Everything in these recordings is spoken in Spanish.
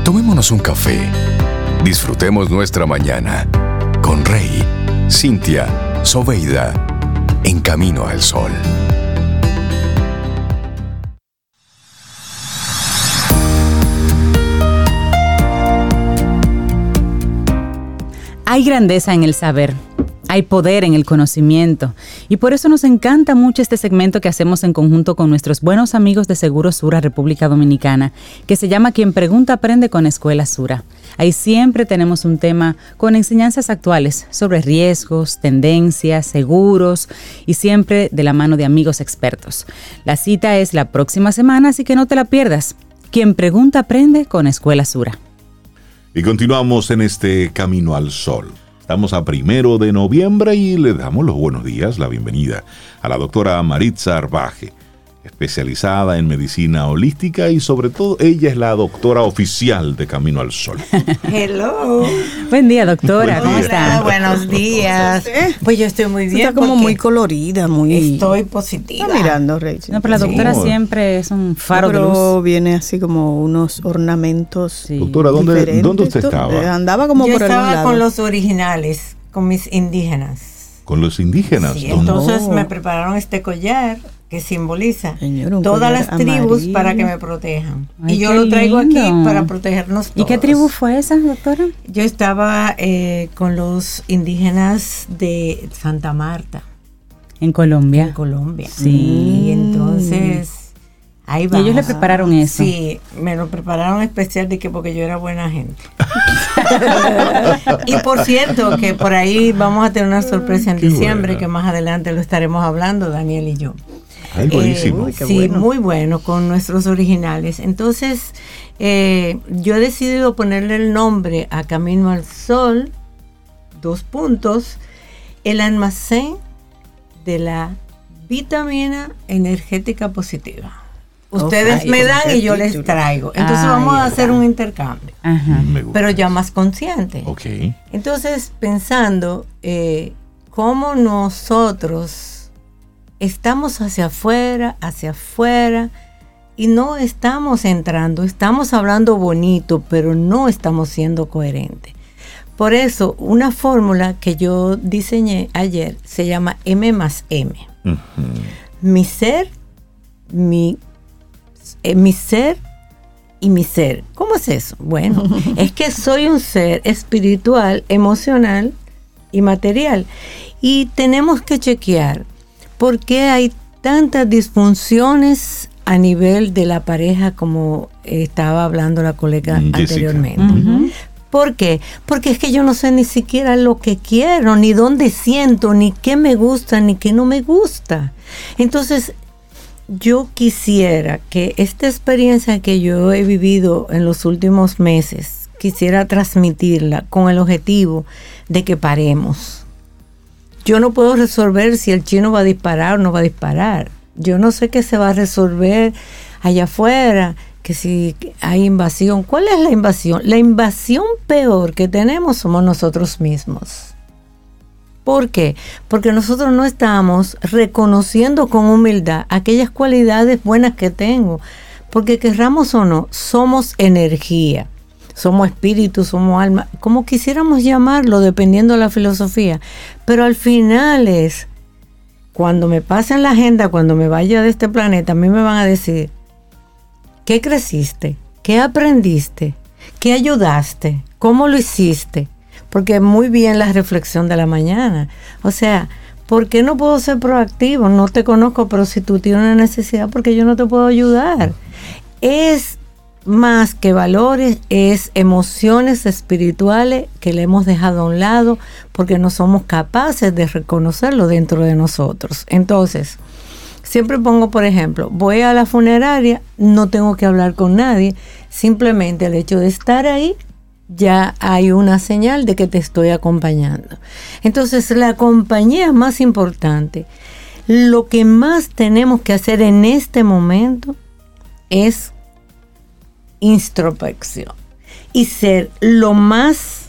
Tomémonos un café. Disfrutemos nuestra mañana con Rey, Cintia, Soveida, en Camino al Sol. Hay grandeza en el saber. Hay poder en el conocimiento y por eso nos encanta mucho este segmento que hacemos en conjunto con nuestros buenos amigos de Seguro Sura República Dominicana, que se llama Quien Pregunta Aprende con Escuela Sura. Ahí siempre tenemos un tema con enseñanzas actuales sobre riesgos, tendencias, seguros y siempre de la mano de amigos expertos. La cita es la próxima semana, así que no te la pierdas. Quien Pregunta Aprende con Escuela Sura. Y continuamos en este Camino al Sol. Estamos a 1 de noviembre y le damos los buenos días, la bienvenida a la doctora Maritza Arbaje, especializada en medicina holística y sobre todo ella es la doctora oficial de Camino al Sol. Hello. Buen día, doctora. ¿Cómo está? Buenos días. Pues yo estoy muy bien. Está como muy colorida, muy... Estoy positiva. Está mirando, Rachel. No, pero la doctora siempre es un faro de luz. Pero viene así como unos ornamentos. Sí. Doctora, ¿dónde usted estaba? Andaba como yo por algún estaba lado. con los originales, con mis indígenas. ¿Con los indígenas? Sí, entonces me prepararon este collar que simboliza Señor, todas las tribus amarillo. para que me protejan. Ay, y yo qué lo traigo lindo. aquí para protegernos todos. ¿Y qué tribu fue esa, doctora? Yo estaba con los indígenas de Santa Marta, En Colombia. en Colombia. Sí. Y entonces ahí Y vamos. ellos le prepararon eso. Sí, me lo prepararon especial de que porque yo era buena gente. Y por cierto, que por ahí vamos a tener una sorpresa en Qué diciembre, buena. que más adelante lo estaremos hablando, Daniel y yo. Ay, buenísimo. Uy, qué Sí, bueno. muy bueno, con nuestros originales. Entonces, yo he decidido ponerle el nombre a Camino al Sol, 2 puntos, el almacén de la vitamina energética positiva. Ustedes Ay, me con dan qué y yo les título. traigo. Entonces Ay, vamos a hacer verdad. un intercambio, Ajá. Me gusta. pero ya más consciente. Ok. Entonces, pensando cómo nosotros estamos hacia afuera, y no estamos entrando, estamos hablando bonito, pero no estamos siendo coherentes. Por eso, una fórmula que yo diseñé ayer se llama M+M. Ujú. Mi ser, mi ser y mi ser. ¿Cómo es eso? Bueno, es que soy un ser espiritual, emocional y material. Y tenemos que chequear por qué hay tantas disfunciones a nivel de la pareja, como estaba hablando la colega Jessica. anteriormente. Ujú. ¿Por qué? Porque es que yo no sé ni siquiera lo que quiero, ni dónde siento, ni qué me gusta, ni qué no me gusta. Entonces, yo quisiera que esta experiencia que yo he vivido en los últimos meses, quisiera transmitirla con el objetivo de que paremos. Yo no puedo resolver si el chino va a disparar o no va a disparar. Yo no sé qué se va a resolver allá afuera, que si hay invasión. ¿Cuál es la invasión? La invasión peor que tenemos somos nosotros mismos. ¿Por qué? Porque nosotros no estamos reconociendo con humildad aquellas cualidades buenas que tengo. Porque querramos o no, somos energía. Somos espíritu, somos alma, como quisiéramos llamarlo, dependiendo de la filosofía. Pero al final es, cuando me pasen la agenda, cuando me vaya de este planeta, a mí me van a decir, ¿qué creciste? ¿Qué aprendiste? ¿Qué ayudaste? ¿Cómo lo hiciste? Porque muy bien la reflexión de la mañana. O sea, ¿por qué no puedo ser proactivo? No te conozco, pero si tú tienes una necesidad, porque yo no te puedo ayudar. Es más que valores, es emociones espirituales que le hemos dejado a un lado porque no somos capaces de reconocerlo dentro de nosotros. Entonces, siempre pongo, por ejemplo, voy a la funeraria, no tengo que hablar con nadie, simplemente el hecho de estar ahí, ya hay una señal de que te estoy acompañando. Entonces, la compañía es más importante. Lo que más tenemos que hacer en este momento es introspección y ser lo más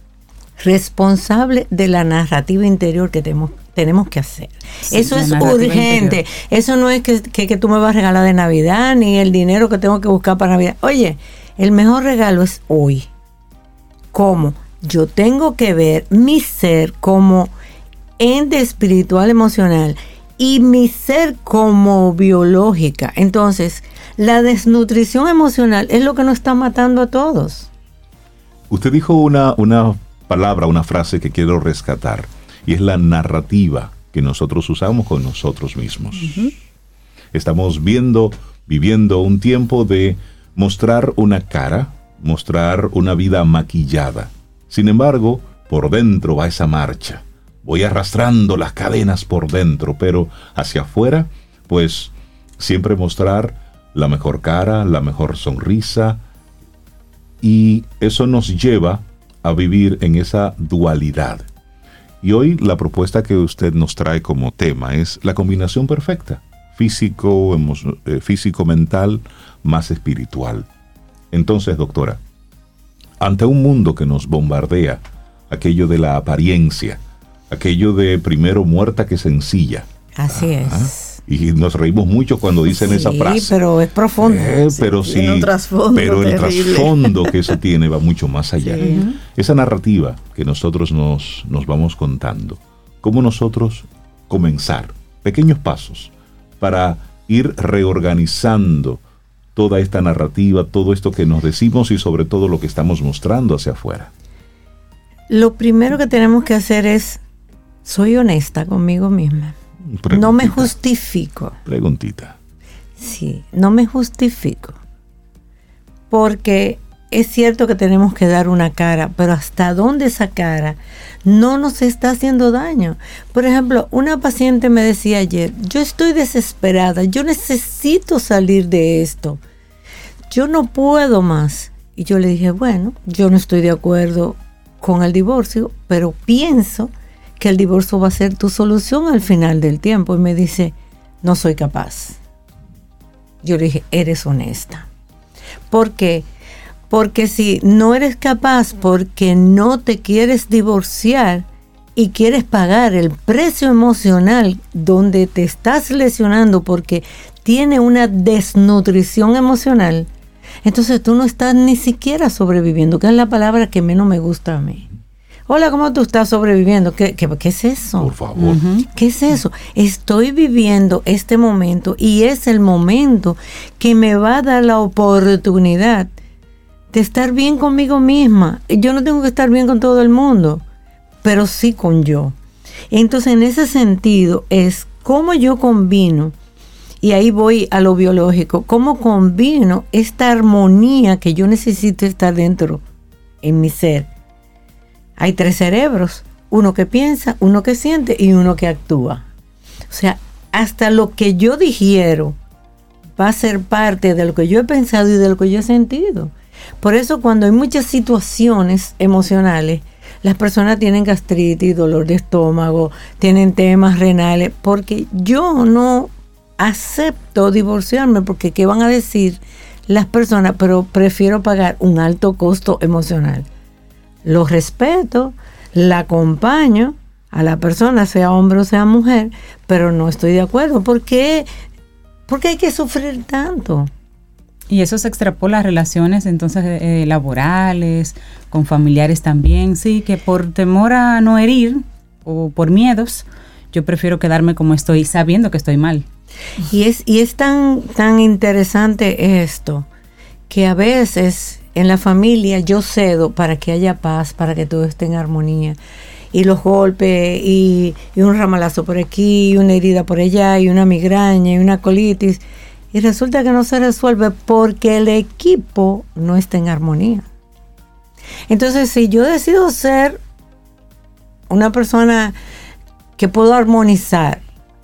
responsable de la narrativa interior que tenemos que hacer. Sí, eso la es narrativa urgente. interior. Eso no es que tú me vas a regalar de Navidad, ni el dinero que tengo que buscar para Navidad. Oye, El mejor regalo es hoy. ¿Cómo? Yo tengo que ver mi ser como ente espiritual emocional y mi ser como biológica. Entonces, la desnutrición emocional es lo que nos está matando a todos. Usted dijo una palabra, una frase que quiero rescatar, y es la narrativa que nosotros usamos con nosotros mismos. Uh-huh. Estamos viviendo un tiempo de mostrar una cara, mostrar una vida maquillada. Sin embargo, por dentro va esa marcha. Voy arrastrando las cadenas por dentro, pero hacia afuera, pues siempre mostrar la mejor cara, la mejor sonrisa, y eso nos lleva a vivir en esa dualidad. Y hoy la propuesta que usted nos trae como tema es la combinación perfecta, físico, mental, más espiritual. Entonces, doctora, ante un mundo que nos bombardea, aquello de la apariencia, aquello de primero muerta que sencilla. Así es. Y nos reímos mucho cuando dicen esa frase. Sí, pero es profundo. Pero sí, el trasfondo que eso tiene va mucho más allá. Sí. Esa narrativa que nosotros nos vamos contando, cómo nosotros comenzar pequeños pasos para ir reorganizando toda esta narrativa, todo esto que nos decimos y sobre todo lo que estamos mostrando hacia afuera. Lo primero que tenemos que hacer es, soy honesta conmigo misma. Preguntita. No me justifico. Preguntita. Sí, no me justifico. Porque es cierto que tenemos que dar una cara, pero hasta dónde esa cara no nos está haciendo daño. Por ejemplo, una paciente me decía ayer, yo estoy desesperada, yo necesito salir de esto. Yo no puedo más. Y yo le dije, bueno, yo no estoy de acuerdo con el divorcio, pero pienso que el divorcio va a ser tu solución al final del tiempo. Y me dice, no soy capaz. Yo le dije, eres honesta. ¿Por qué? Porque si no eres capaz porque no te quieres divorciar y quieres pagar el precio emocional donde te estás lesionando porque tiene una desnutrición emocional, entonces tú no estás ni siquiera sobreviviendo, que es la palabra que menos me gusta a mí. Hola, ¿cómo tú estás sobreviviendo? ¿Qué es eso? Por favor. Uh-huh. ¿Qué es eso? Estoy viviendo este momento y es el momento que me va a dar la oportunidad de estar bien conmigo misma. Yo no tengo que estar bien con todo el mundo, pero sí con yo. Entonces, en ese sentido, es cómo yo combino, y ahí voy a lo biológico, cómo combino esta armonía que yo necesito estar dentro en mi ser. Hay 3 cerebros, uno que piensa, uno que siente y uno que actúa. O sea, hasta lo que yo digiero va a ser parte de lo que yo he pensado y de lo que yo he sentido. Por eso cuando hay muchas situaciones emocionales, las personas tienen gastritis, dolor de estómago, tienen temas renales, porque yo no acepto divorciarme, porque ¿qué van a decir las personas? Pero prefiero pagar un alto costo emocional. Lo respeto, la acompaño a la persona, sea hombre o sea mujer, pero no estoy de acuerdo. ¿Por qué hay que sufrir tanto? Y eso se extrapola a relaciones entonces laborales, con familiares también, sí, que por temor a no herir o por miedos, yo prefiero quedarme como estoy, sabiendo que estoy mal. Y es tan interesante esto, que a veces en la familia yo cedo para que haya paz, para que todo esté en armonía. Y los golpes, y un ramalazo por aquí, y una herida por allá, y una migraña, y una colitis. Y resulta que no se resuelve porque el equipo no está en armonía. Entonces, si yo decido ser una persona que puedo armonizar,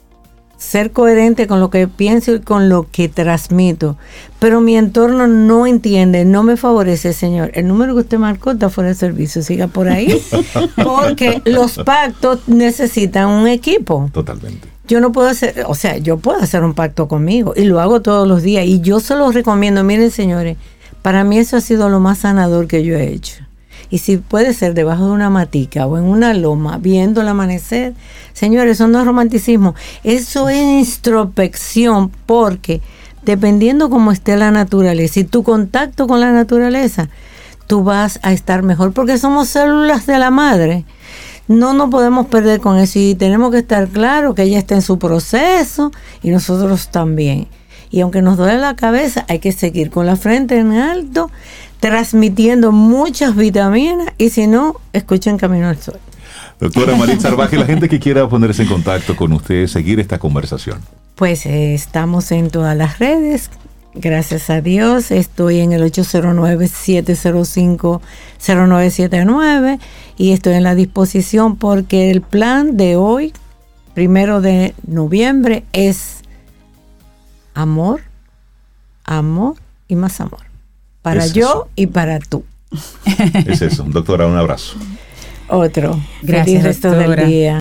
ser coherente con lo que pienso y con lo que transmito, pero mi entorno no entiende, no me favorece, señor, el número que usted marcó está fuera de servicio, siga por ahí, porque los pactos necesitan un equipo. Totalmente. Yo no puedo hacer, o sea, yo puedo hacer un pacto conmigo y lo hago todos los días y yo se los recomiendo. Miren, señores, para mí eso ha sido lo más sanador que yo he hecho. Y si puede ser debajo de una matica o en una loma, viendo el amanecer, señores, eso no es romanticismo, eso es introspección, porque dependiendo cómo esté la naturaleza y tu contacto con la naturaleza, tú vas a estar mejor, porque somos células de la madre. No nos podemos perder con eso y tenemos que estar claros que ella está en su proceso y nosotros también. Y aunque nos duele la cabeza, hay que seguir con la frente en alto, transmitiendo muchas vitaminas, y si no, escuchen Camino al Sol. Doctora Maritza Arbaje, la gente que quiera ponerse en contacto con usted, seguir esta conversación. Pues estamos en todas las redes, gracias a Dios. Estoy en el 809-705-0979 y estoy en la disposición porque el plan de hoy, 1 de noviembre, es amor, amor y más amor. Para Es yo eso. y para tú. Es eso. Doctora, un abrazo. Otro. Gracias, Feliz resto doctora. del día.